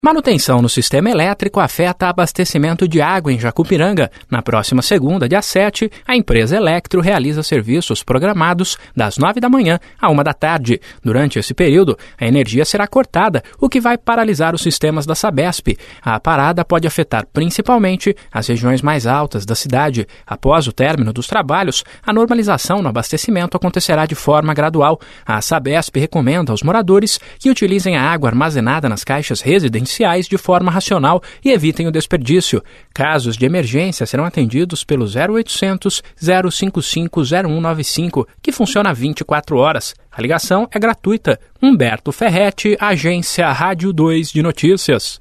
Manutenção no sistema elétrico afeta abastecimento de água em Jacupiranga. Na próxima segunda, dia 7, a empresa Elektro realiza serviços programados das 9 da manhã à 1 da tarde. Durante esse período, a energia será cortada, o que vai paralisar os sistemas da Sabesp. A parada pode afetar principalmente as regiões mais altas da cidade. Após o término dos trabalhos, a normalização no abastecimento acontecerá de forma gradual. A Sabesp recomenda aos moradores que utilizem a água armazenada nas caixas residenciais de forma racional e evitem o desperdício. Casos de emergência serão atendidos pelo 0800 055 0195, que funciona 24 horas. A ligação é gratuita. Humberto Ferretti, Agência Rádio 2 de Notícias.